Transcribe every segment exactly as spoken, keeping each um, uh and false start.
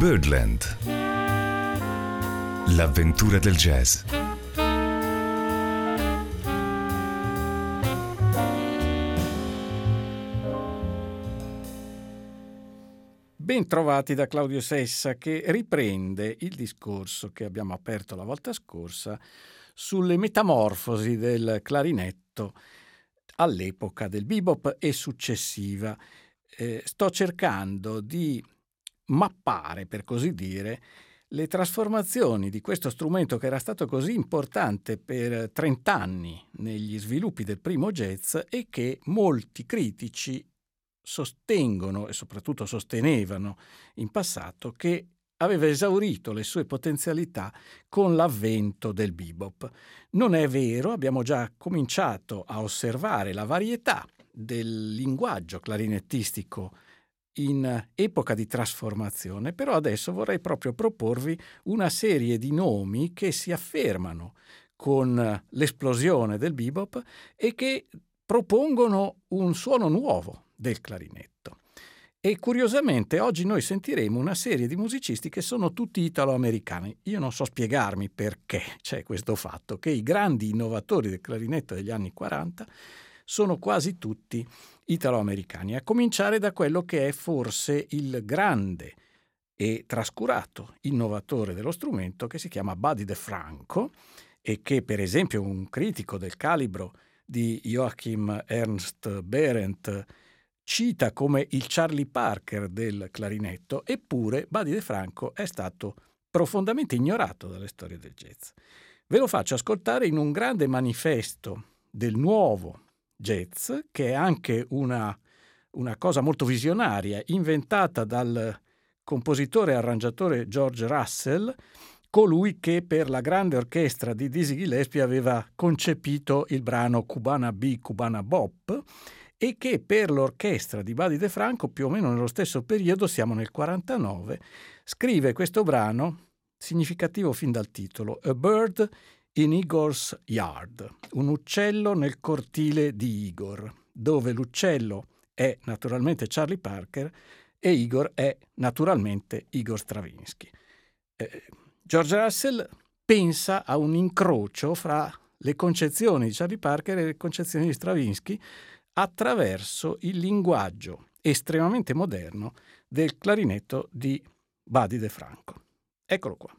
Birdland. L'avventura del jazz. Bentrovati da Claudio Sessa, che riprende il discorso che abbiamo aperto la volta scorsa sulle metamorfosi del clarinetto all'epoca del bebop e successiva. Eh, sto cercando di mappare, per così dire, le trasformazioni di questo strumento che era stato così importante per trent'anni negli sviluppi del primo jazz e che molti critici sostengono e soprattutto sostenevano in passato che aveva esaurito le sue potenzialità con l'avvento del bebop. Non è vero, abbiamo già cominciato a osservare la varietà del linguaggio clarinettistico in epoca di trasformazione, però adesso vorrei proprio proporvi una serie di nomi che si affermano con l'esplosione del bebop e che propongono un suono nuovo del clarinetto. E curiosamente oggi noi sentiremo una serie di musicisti che sono tutti italo-americani. Io non so spiegarmi perché c'è questo fatto, che i grandi innovatori del clarinetto degli anni quaranta sono quasi tutti italo-americani, a cominciare da quello che è forse il grande e trascurato innovatore dello strumento, che si chiama Buddy DeFranco, e che per esempio un critico del calibro di Joachim Ernst Behrendt cita come il Charlie Parker del clarinetto. Eppure Buddy DeFranco è stato profondamente ignorato dalle storie del jazz. Ve lo faccio ascoltare in un grande manifesto del nuovo jazz, che è anche una, una cosa molto visionaria, inventata dal compositore e arrangiatore George Russell, colui che per la grande orchestra di Dizzy Gillespie aveva concepito il brano Cubana B, Cubana Bop, e che per l'orchestra di Buddy DeFranco, più o meno nello stesso periodo, siamo nel quarantanove, scrive questo brano, significativo fin dal titolo, A Bird in Igor's Yard, un uccello nel cortile di Igor, dove l'uccello è naturalmente Charlie Parker e Igor è naturalmente Igor Stravinsky. Eh, George Russell pensa a un incrocio fra le concezioni di Charlie Parker e le concezioni di Stravinsky attraverso il linguaggio estremamente moderno del clarinetto di Buddy DeFranco. Eccolo qua.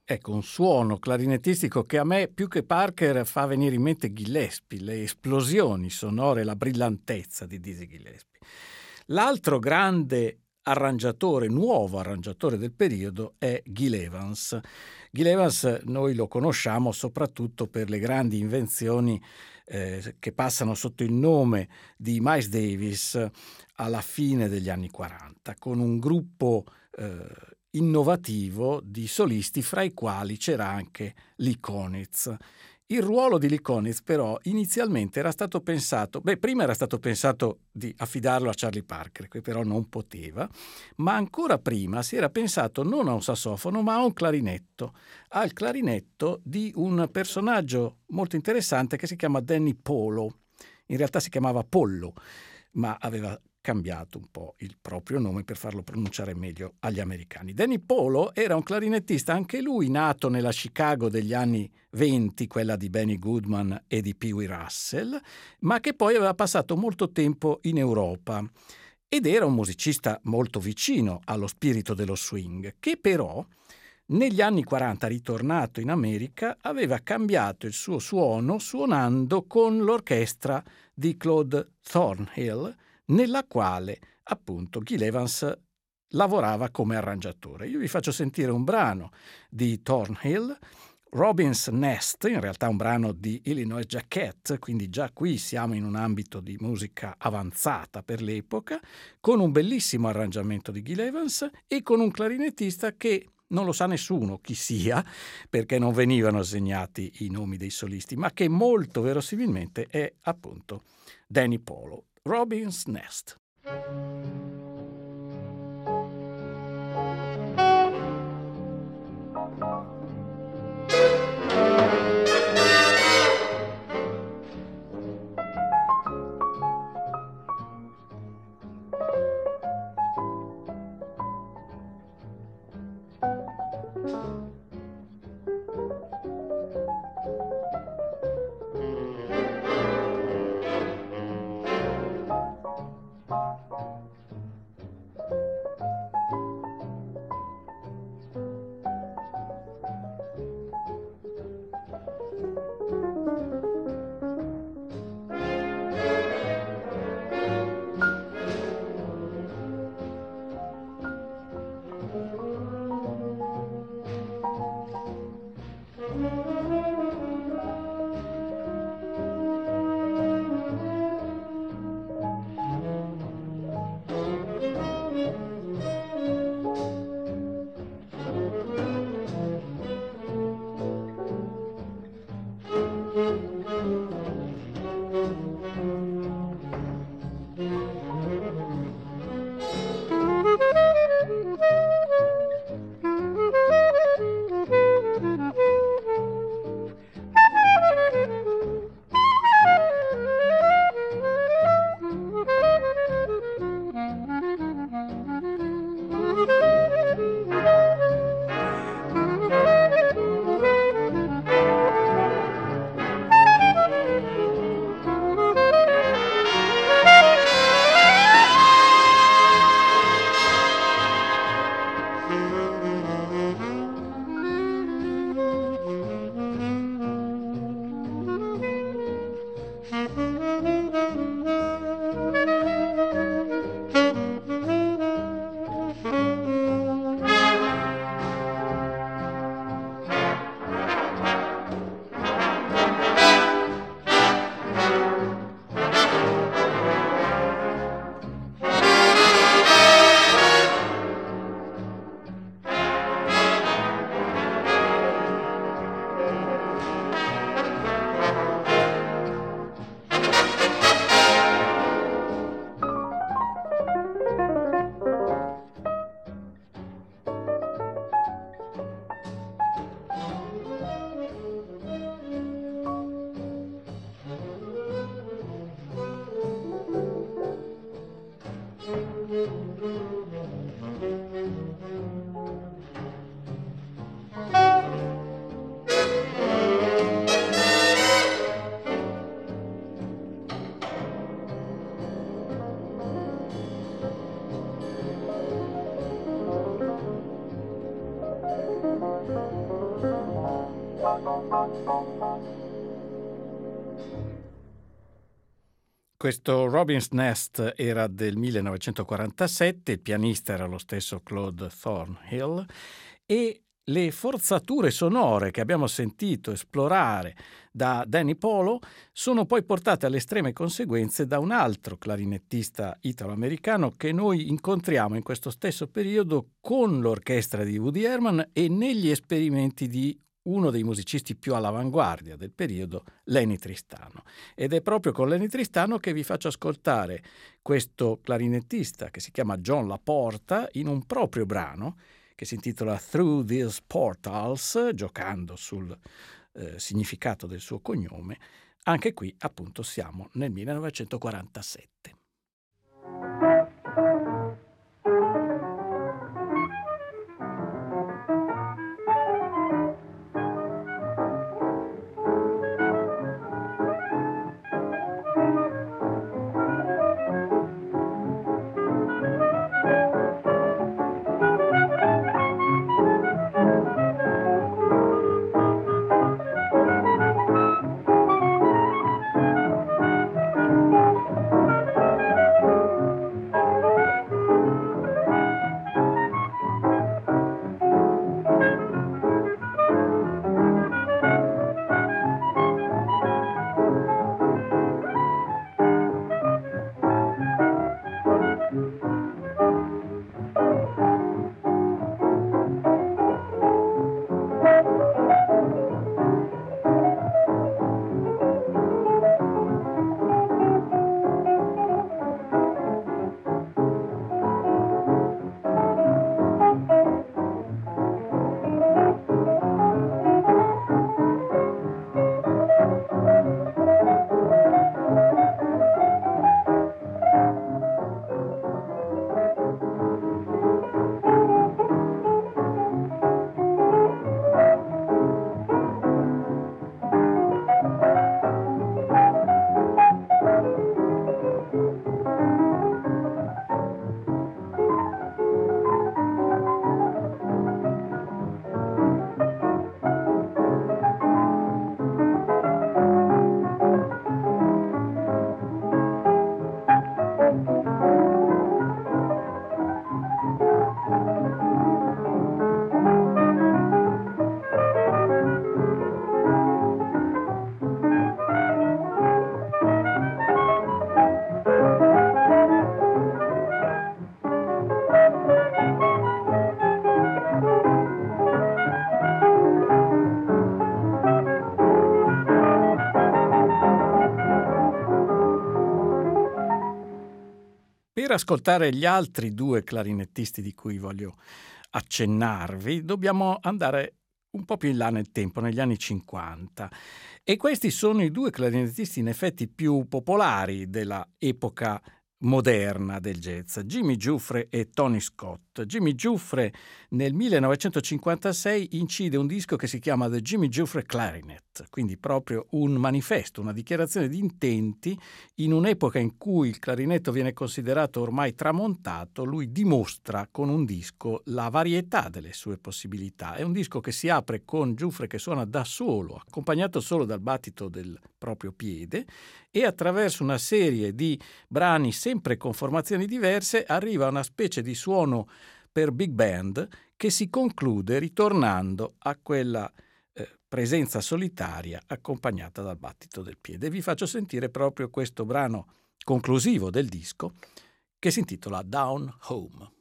ecco, un suono clarinettistico che a me più che Parker fa venire in mente Gillespie, le esplosioni sonore, la brillantezza di Dizzy Gillespie. L'altro grande arrangiatore, nuovo arrangiatore del periodo è Gil Evans. Gil Evans noi lo conosciamo soprattutto per le grandi invenzioni eh, che passano sotto il nome di Miles Davis alla fine degli anni quaranta, con un gruppo eh, innovativo di solisti, fra i quali c'era anche Lee Konitz. Il ruolo di Lee Konitz però inizialmente era stato pensato, beh prima era stato pensato di affidarlo a Charlie Parker, che però non poteva, ma ancora prima si era pensato non a un sassofono ma a un clarinetto, al clarinetto di un personaggio molto interessante che si chiama Danny Polo. In realtà si chiamava Pollo, ma aveva cambiato un po' il proprio nome per farlo pronunciare meglio agli americani. Danny Polo era un clarinettista, anche lui nato nella Chicago degli anni venti, quella di Benny Goodman e di Pee Wee Russell, ma che poi aveva passato molto tempo in Europa ed era un musicista molto vicino allo spirito dello swing, che però negli anni quaranta, ritornato in America, aveva cambiato il suo suono suonando con l'orchestra di Claude Thornhill, nella quale appunto Gil Evans lavorava come arrangiatore. Io vi faccio sentire un brano di Thornhill, Robin's Nest, in realtà un brano di Illinois Jacquet, quindi già qui siamo in un ambito di musica avanzata per l'epoca, con un bellissimo arrangiamento di Gil Evans e con un clarinettista che non lo sa nessuno chi sia, perché non venivano segnati i nomi dei solisti, ma che molto verosimilmente è appunto Danny Polo. Robin's Nest. Questo Robin's Nest era del millenovecentoquarantasette, il pianista era lo stesso Claude Thornhill e le forzature sonore che abbiamo sentito esplorare da Danny Polo sono poi portate alle estreme conseguenze da un altro clarinettista italo-americano che noi incontriamo in questo stesso periodo con l'orchestra di Woody Herman e negli esperimenti di uno dei musicisti più all'avanguardia del periodo, Lenny Tristano. Ed è proprio con Lenny Tristano che vi faccio ascoltare questo clarinettista che si chiama John LaPorta in un proprio brano che si intitola Through These Portals, giocando sul eh, significato del suo cognome. Anche qui appunto siamo nel millenovecentoquarantasette. Per ascoltare gli altri due clarinettisti di cui voglio accennarvi, dobbiamo andare un po' più in là nel tempo, negli anni cinquanta. E questi sono i due clarinettisti in effetti più popolari della epoca moderna del jazz, Jimmy Giuffre e Tony Scott. Jimmy Giuffre nel millenovecentocinquantasei incide un disco che si chiama The Jimmy Giuffre Clarinet, quindi proprio un manifesto, una dichiarazione di intenti. In un'epoca in cui il clarinetto viene considerato ormai tramontato, lui dimostra con un disco la varietà delle sue possibilità. È un disco che si apre con Giuffre che suona da solo, accompagnato solo dal battito del proprio piede, e attraverso una serie di brani sempre con formazioni diverse arriva a una specie di suono per big band che si conclude ritornando a quella eh, presenza solitaria accompagnata dal battito del piede. Vi faccio sentire proprio questo brano conclusivo del disco che si intitola Down Home.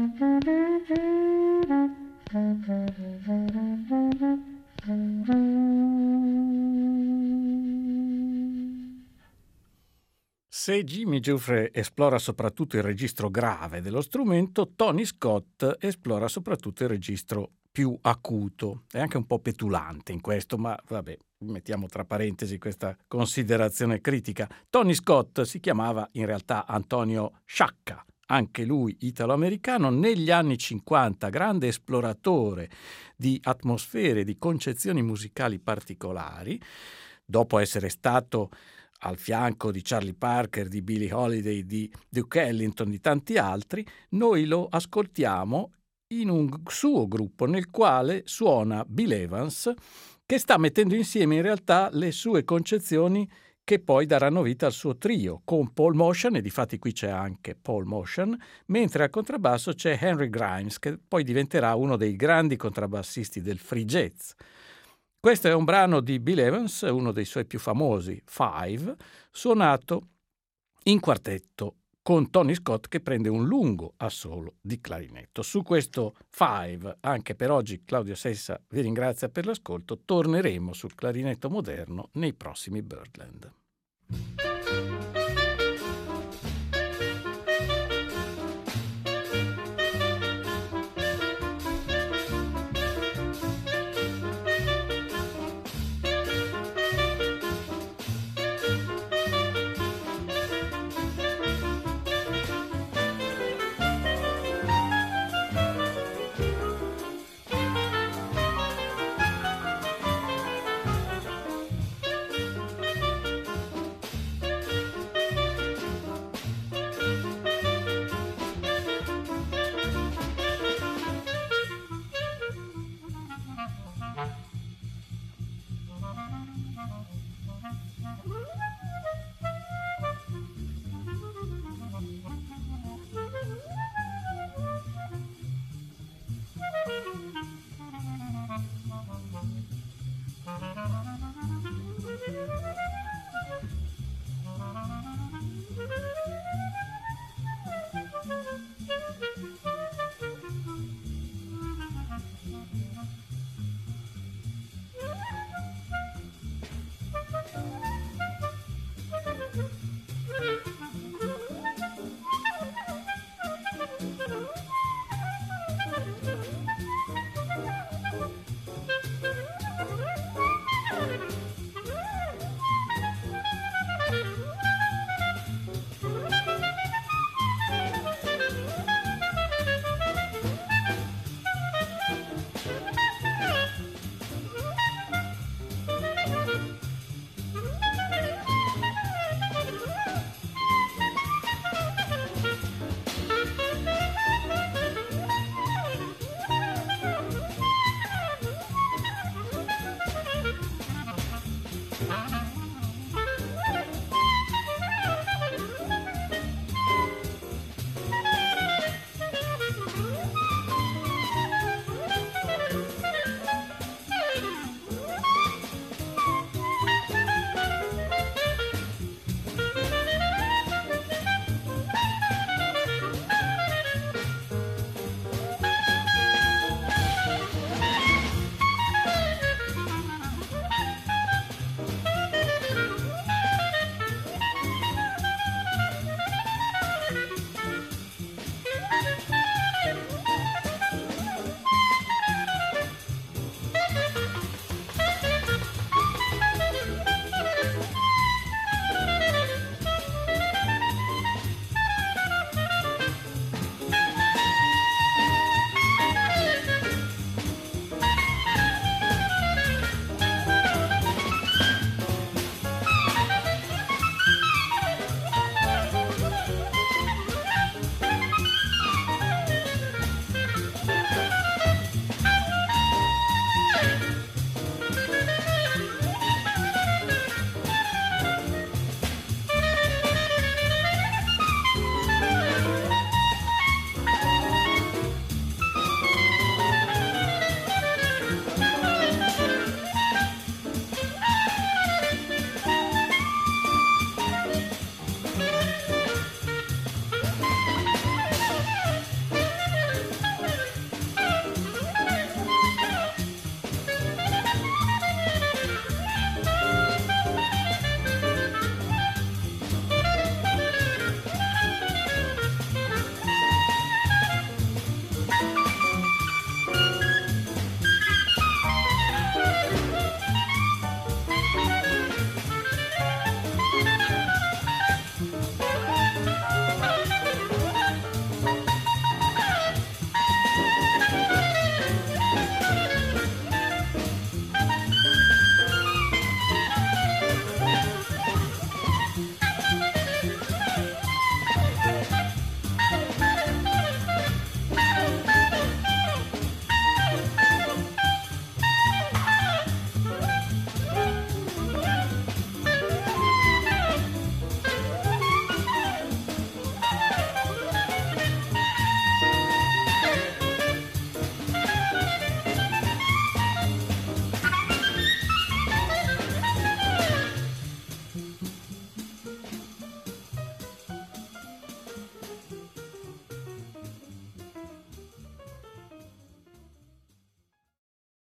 Se Jimmy Giuffre esplora soprattutto il registro grave dello strumento, Tony Scott esplora soprattutto il registro più acuto. È anche un po' petulante in questo, ma vabbè, mettiamo tra parentesi questa considerazione critica. Tony Scott si chiamava in realtà Antonio Sciacca, anche lui italo-americano, negli anni cinquanta, grande esploratore di atmosfere, di concezioni musicali particolari, dopo essere stato al fianco di Charlie Parker, di Billie Holiday, di Duke Ellington, di tanti altri, noi lo ascoltiamo in un suo gruppo nel quale suona Bill Evans, che sta mettendo insieme in realtà le sue concezioni che poi daranno vita al suo trio, con Paul Motian, e difatti qui c'è anche Paul Motian, mentre al contrabbasso c'è Henry Grimes, che poi diventerà uno dei grandi contrabbassisti del free jazz. Questo è un brano di Bill Evans, uno dei suoi più famosi, Five, suonato in quartetto con Tony Scott che prende un lungo assolo di clarinetto. Su questo Five, anche per oggi, Claudio Sessa vi ringrazia per l'ascolto. Torneremo sul clarinetto moderno nei prossimi Birdland.